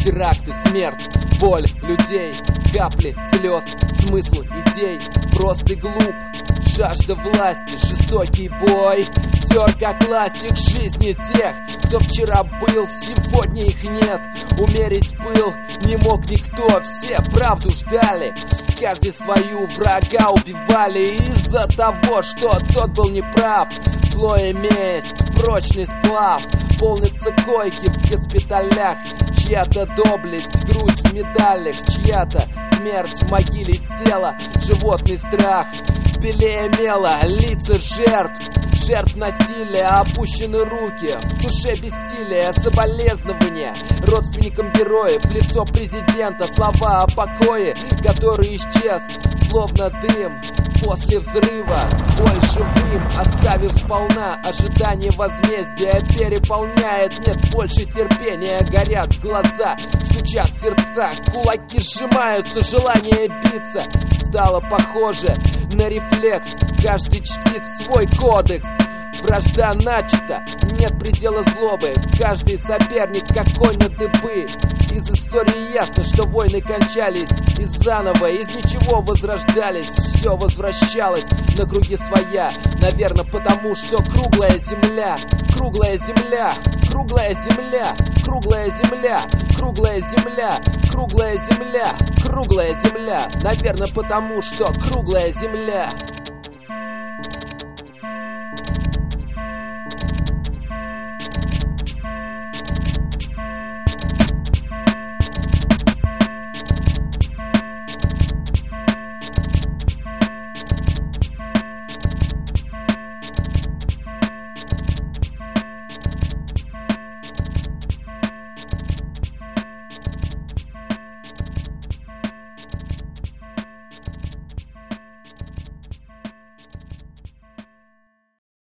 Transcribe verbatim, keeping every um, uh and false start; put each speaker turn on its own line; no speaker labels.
теракты, смерть, боль людей, капли слез, смысл идей, прост и глуп, жажда власти, жестокий бой, стер как ластик жизни тех, кто вчера был, сегодня их нет. Умерить пыл не мог никто, все правду ждали, каждый свою врага убивали из-за того, что тот был неправ. Зло и месть, прочный сплав, полнятся койки в госпиталях, чья-то доблесть, грудь в медалях, чья-то смерть в могиле тела, животный страх, белее мела, лица жертв, жертв насилия, опущены руки, в душе бессилие, соболезнования родственникам героев, лицо президента, слова о покое, который исчез, словно дым после взрыва. Боль живым, оставив сполна, ожидание возмездия переполняет, нет больше терпения, горят глаза, стучат сердца, кулаки сжимаются, желание биться стало похоже на рефлекс, каждый чтит свой кодекс. Вражда начата, нет предела злобы, каждый соперник как конь на дыбы. Из истории ясно, что войны кончались, и заново из ничего возрождались. Все возвращалось на круги своя, наверное потому, что круглая земля, круглая земля, круглая земля, круглая земля, круглая земля, круглая земля, круглая земля, наверное потому, что круглая земля.